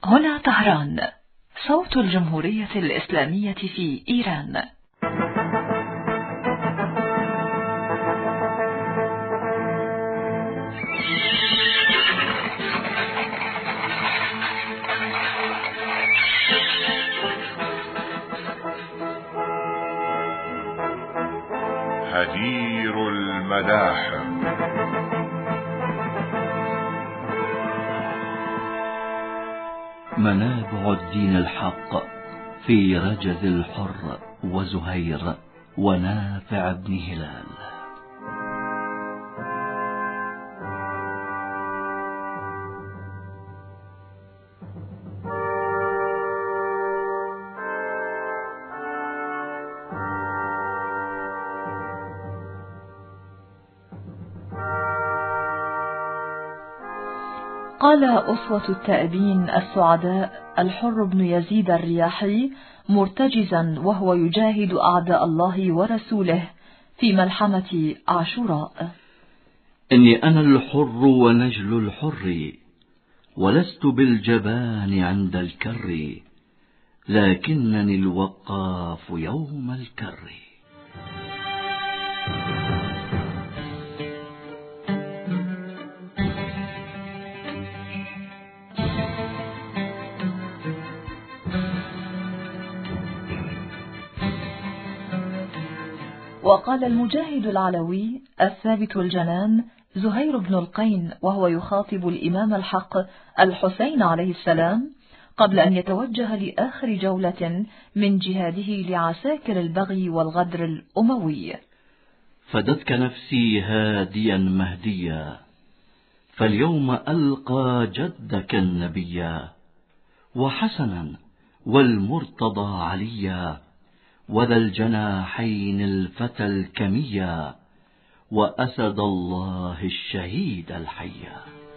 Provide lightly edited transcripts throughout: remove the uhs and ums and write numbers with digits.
هنا طهران، صوت الجمهورية الإسلامية في إيران. هدير الملاحم. منابع الدين الحق في رجز الحر وزهير ونافع بن هلال. قال أسوة التائبين السعداء الحر بن يزيد الرياحي مرتجزا وهو يجاهد أعداء الله ورسوله في ملحمة عاشوراء: إني أنا الحر ونجل الحر، ولست بالجبان عند الكر، لكنني الوقاف يوم الكر. وقال المجاهد العلوي الثابت الجنان زهير بن القين وهو يخاطب الإمام الحق الحسين عليه السلام قبل أن يتوجه لآخر جولة من جهاده لعساكر البغي والغدر الأموي: فدتك نفسي هاديا مهديا، فاليوم ألقى جدك النبيا، وحسنا والمرتضى عليا، وذا الجناحين الفتى الكميا، وأسد الله الشهيد الحيا.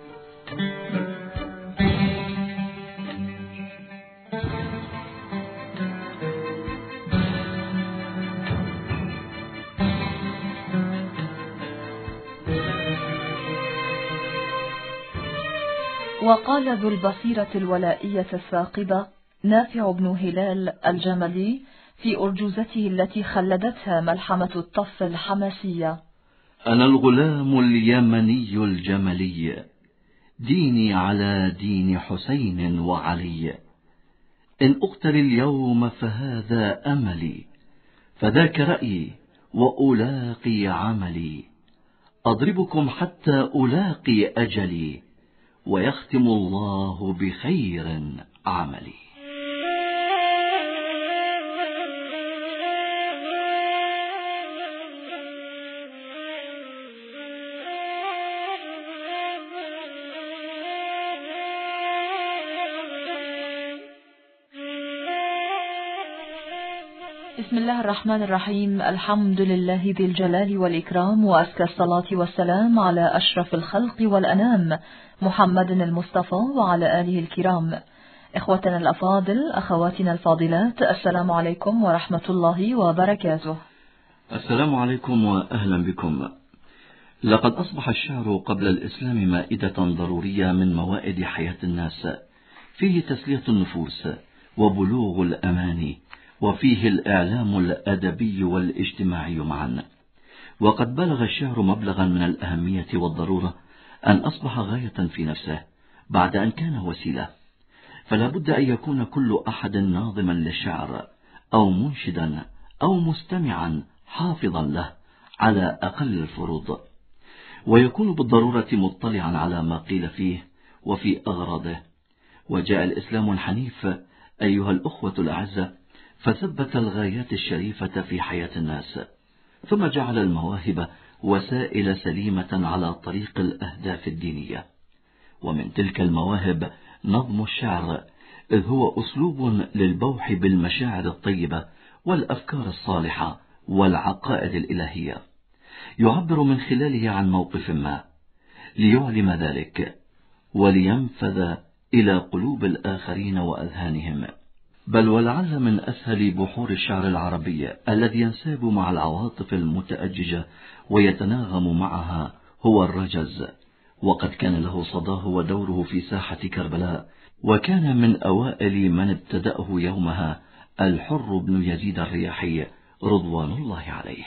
وقال ذو البصيرة الولائية الثاقبة نافع بن هلال الجملي في أرجوزته التي خلدتها ملحمة الطف الحماسية: أنا الغلام اليمني الجملي، ديني على دين حسين وعلي، إن أقتل اليوم فهذا أملي، فذاك رأيي وألاقي عملي، أضربكم حتى ألاقي أجلي، ويختم الله بخير عملي. بسم الله الرحمن الرحيم. الحمد لله ذي الجلال والإكرام، وأزكى الصلاة والسلام على أشرف الخلق والأنام محمد المصطفى وعلى آله الكرام. إخوتنا الأفاضل، أخواتنا الفاضلات، السلام عليكم ورحمة الله وبركاته. السلام عليكم وأهلا بكم. لقد أصبح الشعر قبل الإسلام مائدة ضرورية من موائد حياة الناس، فيه تسلية النفوس وبلوغ الأماني، وفيه الإعلام الأدبي والاجتماعي معا. وقد بلغ الشعر مبلغا من الأهمية والضرورة أن أصبح غاية في نفسه بعد أن كان وسيلة، فلا بد أن يكون كل أحد ناظما للشعر أو منشدا أو مستمعا حافظا له على أقل الفروض، ويكون بالضرورة مطلعا على ما قيل فيه وفي أغراضه. وجاء الإسلام الحنيف أيها الأخوة الأعزة فثبت الغايات الشريفة في حياة الناس، ثم جعل المواهب وسائل سليمة على طريق الأهداف الدينية. ومن تلك المواهب نظم الشعر، إذ هو أسلوب للبوح بالمشاعر الطيبة والأفكار الصالحة والعقائد الإلهية، يعبر من خلاله عن موقف ما ليعلم ذلك ولينفذ إلى قلوب الآخرين وأذهانهم. بل ولعل من أسهل بحور الشعر العربي الذي ينساب مع العواطف المتأججة ويتناغم معها هو الرجز، وقد كان له صداه ودوره في ساحة كربلاء وكان من أوائل من ابتدأه يومها الحر بن يزيد الرياحي رضوان الله عليه.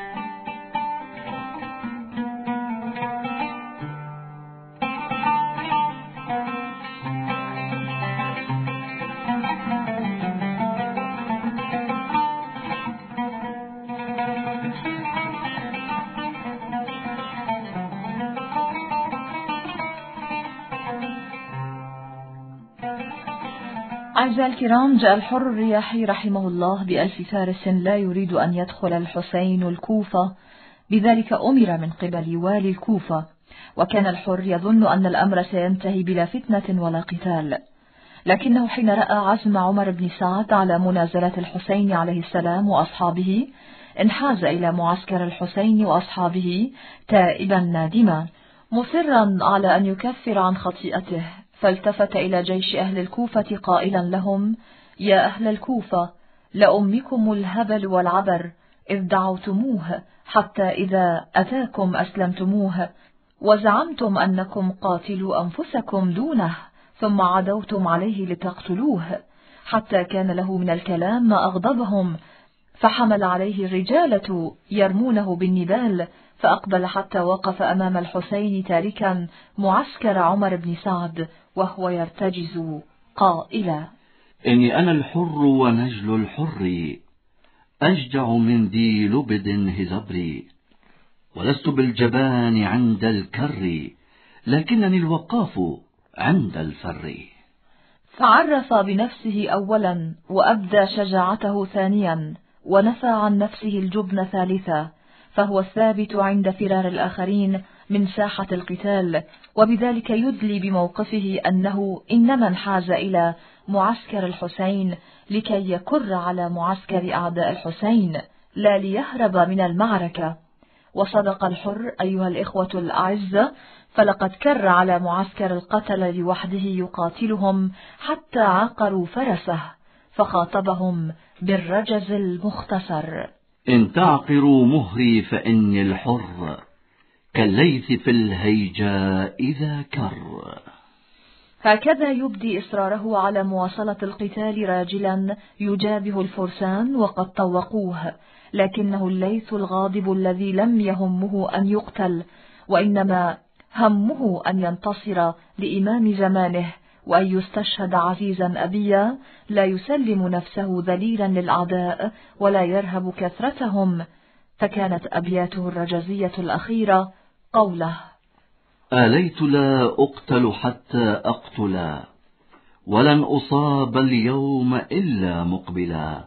أعزائي الكرام، جاء الحر الرياحي رحمه الله ب1000 فارس لا يريد أن يدخل الحسين الكوفة، بذلك أمر من قبل والي الكوفة، وكان الحر يظن أن الأمر سينتهي بلا فتنة ولا قتال، لكنه حين رأى عزم عمر بن سعد على منازلة الحسين عليه السلام وأصحابه انحاز إلى معسكر الحسين وأصحابه تائبا نادما مصرا على أن يكفر عن خطيئته، فالتفت إلى جيش أهل الكوفة قائلا لهم: يا أهل الكوفة، لأمكم الهبل والعبر إذ دعوتموه حتى إذا أتاكم أسلمتموه، وزعمتم أنكم قاتلوا أنفسكم دونه، ثم عدوتم عليه لتقتلوه، حتى كان له من الكلام ما أغضبهم، فحمل عليه الرجالة يرمونه بالنبال، فأقبل حتى وقف أمام الحسين تاركا معسكر عمر بن سعد وهو يرتجز قائلا: إني أنا الحر ونجل الحر، أشجع من ذي لبد هزبري، ولست بالجبان عند الكر، لكنني الوقاف عند الفر. فعرف بنفسه أولا، وأبدى شجاعته ثانيا، ونفى عن نفسه الجبن ثالثا، فهو الثابت عند فرار الآخرين من ساحة القتال، وبذلك يدلي بموقفه أنه إنما انحاز إلى معسكر الحسين لكي يكر على معسكر أعداء الحسين، لا ليهرب من المعركة. وصدق الحر أيها الإخوة الأعزة، فلقد كر على معسكر القتل لوحده يقاتلهم حتى عقروا فرسه، فخاطبهم بالرجز المختصر: إن تعقروا مهري فإني الحر، كالليث في الهيجاء إذا كر. هكذا يبدي إصراره على مواصلة القتال راجلا يجابه الفرسان وقد طوقوه، لكنه الليث الغاضب الذي لم يهمه أن يقتل، وإنما همه أن ينتصر لإمام زمانه، وأن يستشهد عزيزا أبيا لا يسلم نفسه ذليلا للأعداء ولا يرهب كثرتهم. فكانت أبياته الرجزية الأخيرة قوله: آليت لا أقتل حتى أقتلا، ولن أصاب اليوم إلا مقبلا،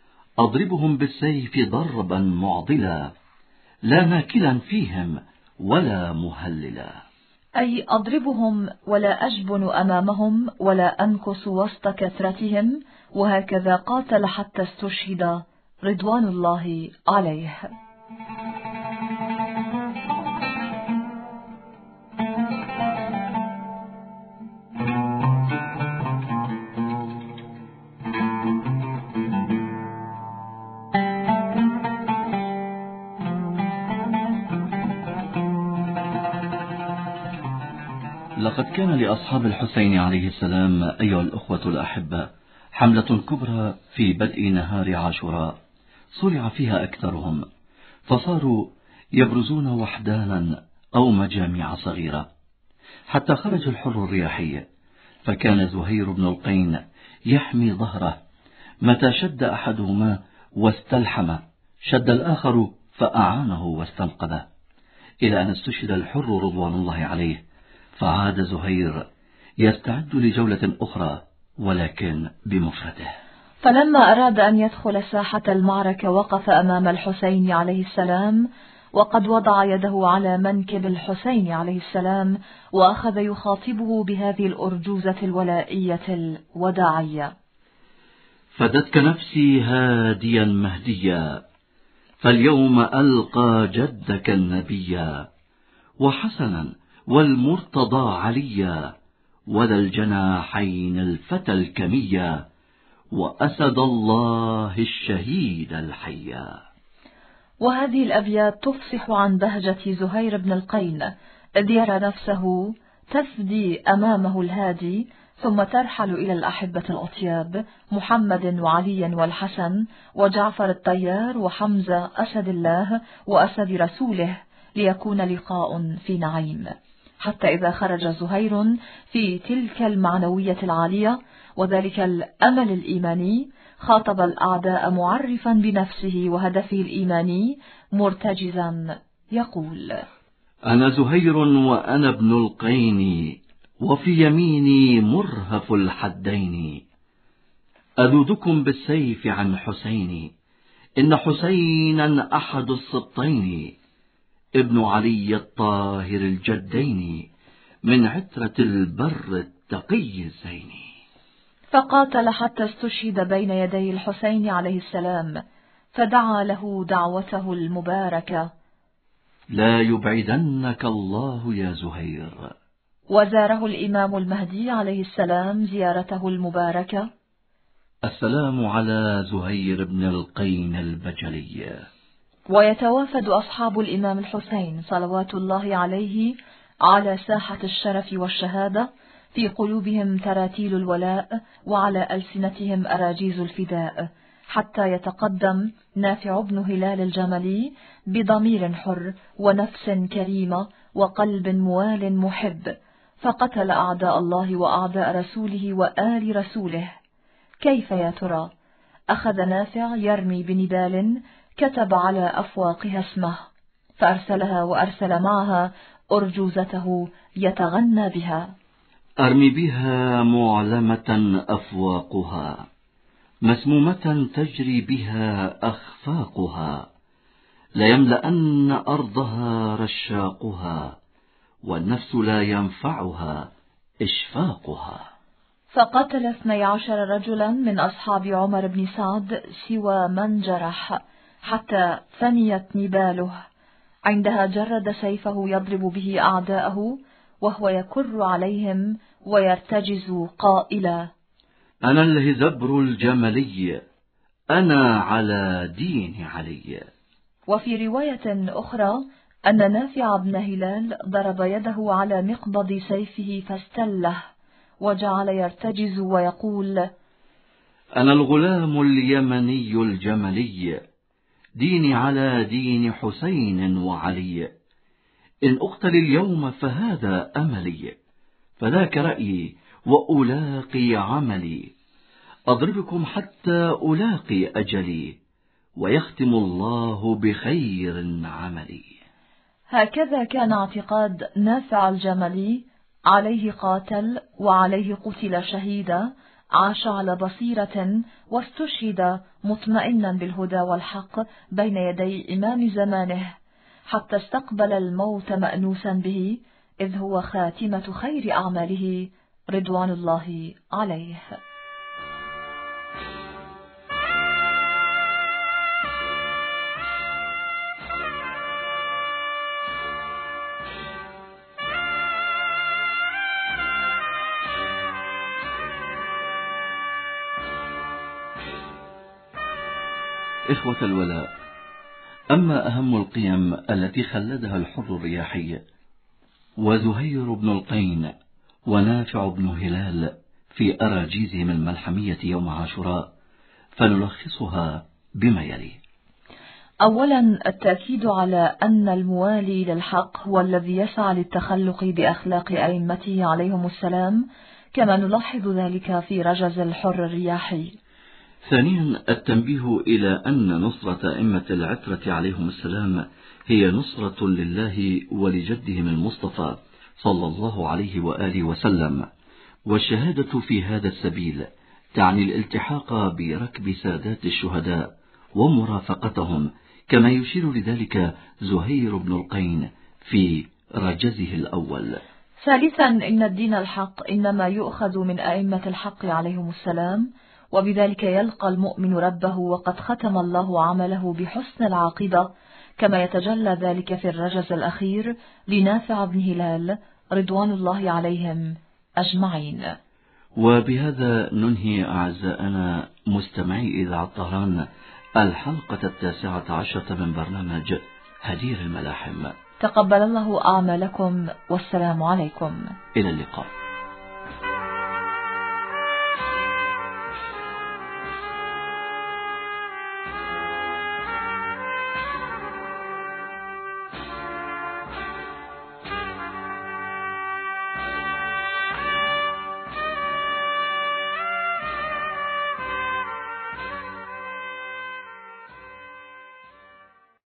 أضربهم بالسيف ضربا معضلا، لا ماكلا فيهم ولا مهللا. أي أضربهم ولا أجبن أمامهم ولا أنكس وسط كثرتهم، وهكذا قاتل حتى استشهد رضوان الله عليه. لقد كان لأصحاب الحسين عليه السلام أيها الأخوة الأحبة حملة كبرى في بدء نهار عاشوراء، صرع فيها أكثرهم، فصاروا يبرزون وحدانا أو مجاميع صغيرة، حتى خرج الحر الرياحي، فكان زهير بن القين يحمي ظهره، متى شد أحدهما واستلحم شد الآخر فأعانه واستنقذه، إلى أن استشهد الحر رضوان الله عليه، فعاد زهير يستعد لجولة أخرى ولكن بمفرده. فلما أراد أن يدخل ساحة المعركة وقف أمام الحسين عليه السلام، وقد وضع يده على منكب الحسين عليه السلام، وأخذ يخاطبه بهذه الأرجوزة الولائية الوداعية: فدتك نفسي هاديا مهديا، فاليوم ألقى جدك النبيا، وحسنا والمرتضى عليا، وذا الجناحين الفتى الكميا، وأسد الله الشهيد الحيا. وهذه الأبيات تفصح عن بهجة زهير بن القين، إذ يرى نفسه تفدي أمامه الهادي، ثم ترحل إلى الأحبة الأطياب محمد وعلي والحسن وجعفر الطيار وحمزة أسد الله وأسد رسوله، ليكون لقاء في نعيم. حتى إذا خرج زهير في تلك المعنوية العالية وذلك الأمل الإيماني، خاطب الأعداء معرفا بنفسه وهدفه الإيماني مرتجزا يقول: أنا زهير وأنا ابن القين، وفي يميني مرهف الحدين، أذودكم بالسيف عن حسين، إن حسينا أحد السبطين، ابن علي الطاهر الجدين، من عترة البر التقي الزين. فقاتل حتى استشهد بين يدي الحسين عليه السلام، فدعا له دعوته المباركة: لا يبعدنك الله يا زهير. وزاره الإمام المهدي عليه السلام زيارته المباركة: السلام على زهير بن القين البجلي. ويتوافد أصحاب الإمام الحسين صلوات الله عليه على ساحة الشرف والشهادة، في قلوبهم تراتيل الولاء وعلى ألسنتهم أراجيز الفداء، حتى يتقدم نافع بن هلال الجملي بضمير حر ونفس كريمة وقلب موال محب، فقتل أعداء الله وأعداء رسوله وآل رسوله. كيف يا ترى؟ أخذ نافع يرمي بنبال كتب على أفواقها اسمه، فأرسلها وأرسل معها أرجوزته يتغنى بها: أرمي بها معلمة أفواقها، مسمومة تجري بها أخفاقها، ليملأن أرضها رشاقها، والنفس لا ينفعها إشفاقها. فقتل 12 رجلا من أصحاب عمر بن سعد سوى من جرح، حتى فنيت نباله. عندها جرد سيفه يضرب به أعداءه، وهو يكر عليهم ويرتجز قائلا: أنا الهزبر الجملي، أنا على دين علي. وفي رواية أخرى أن نافع بن هلال ضرب يده على مقبض سيفه فاستله، وجعل يرتجز ويقول: أنا الغلام اليمني الجملي، ديني على دين حسين وعلي، إن أقتل اليوم فهذا أملي، فذاك رأيي وألاقي عملي، أضربكم حتى ألاقي أجلي، ويختم الله بخير عملي. هكذا كان اعتقاد نافع الجملي، عليه قاتل وعليه قتل شهيدا، عاش على بصيرة واستشهد مطمئنا بالهدى والحق بين يدي إمام زمانه، حتى استقبل الموت مأنوسا به، إذ هو خاتمة خير أعماله رضوان الله عليه. إخوة الولاء، أما أهم القيم التي خلدها الحر الرياحي وزهير بن القين ونافع بن هلال في أراجيزهم الملحمية يوم عاشوراء، فنلخصها بما يلي: أولا، التأكيد على أن الموالي للحق هو الذي يسعى للتخلق بأخلاق أئمته عليهم السلام، كما نلاحظ ذلك في رجز الحر الرياحي. ثانيا، التنبيه إلى أن نصرة أئمة العترة عليهم السلام هي نصرة لله ولجدهم المصطفى صلى الله عليه وآله وسلم، والشهادة في هذا السبيل تعني الالتحاق بركب سادات الشهداء ومرافقتهم، كما يشير لذلك زهير بن القين في رجزه الأول. ثالثا، إن الدين الحق إنما يؤخذ من أئمة الحق عليهم السلام، وبذلك يلقى المؤمن ربه وقد ختم الله عمله بحسن العاقبة، كما يتجلى ذلك في الرجز الأخير لنافع بن هلال رضوان الله عليهم أجمعين. وبهذا ننهي أعزائنا مستمعي إذاعة طهران الحلقة 19 من برنامج هدير الملاحم. تقبل الله أعمالكم، والسلام عليكم. إلى اللقاء.